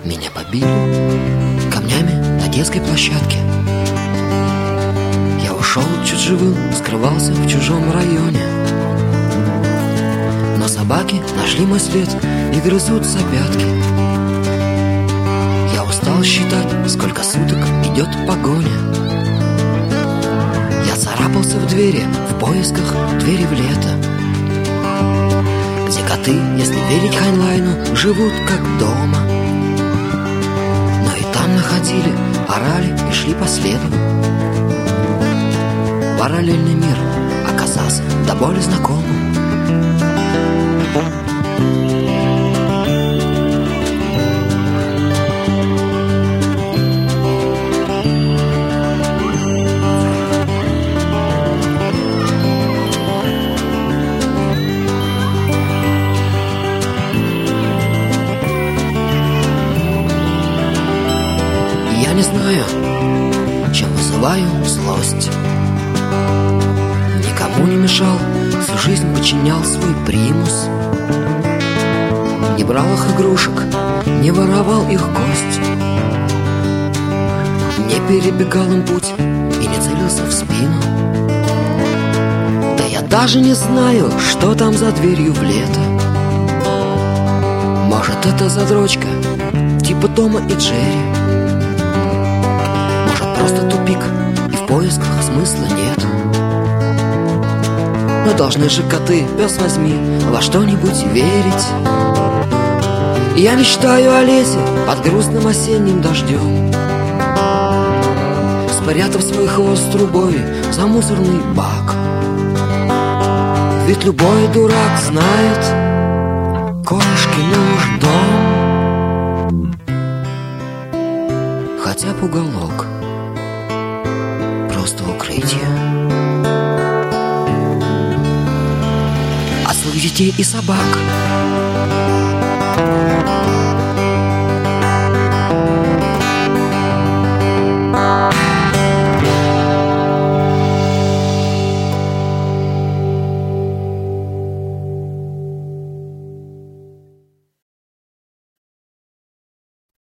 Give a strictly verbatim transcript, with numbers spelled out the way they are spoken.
Меня побили камнями на детской площадке. Я ушел чуть живым, скрывался в чужом районе. Но собаки нашли мой след и грызут за пятки. Я устал считать, сколько суток идет погоня. Я царапался в двери, в поисках двери в лето, где коты, если верить Хайнлайну, живут как дома. Но и там находили, орали и шли по следу. Параллельный мир оказался до боли знакомым. Я не знаю, чем вызываю злость. Никому не мешал, всю жизнь подчинял свой примус. Не брал их игрушек, не воровал их кость, не перебегал им путь и не целился в спину. Да я даже не знаю, что там за дверью в лето. Может, это задрочка, типа Тома и Джерри. Может, просто тупик, и в поисках смысла нет. Но должны же коты, пес возьми, во что-нибудь верить. И я мечтаю о лесе под грустным осенним дождем, спрятав свой хвост трубой за мусорный бак. Ведь любой дурак знает, кошки нужен дом, хотя б уголок, просто укрытие. Детей и собак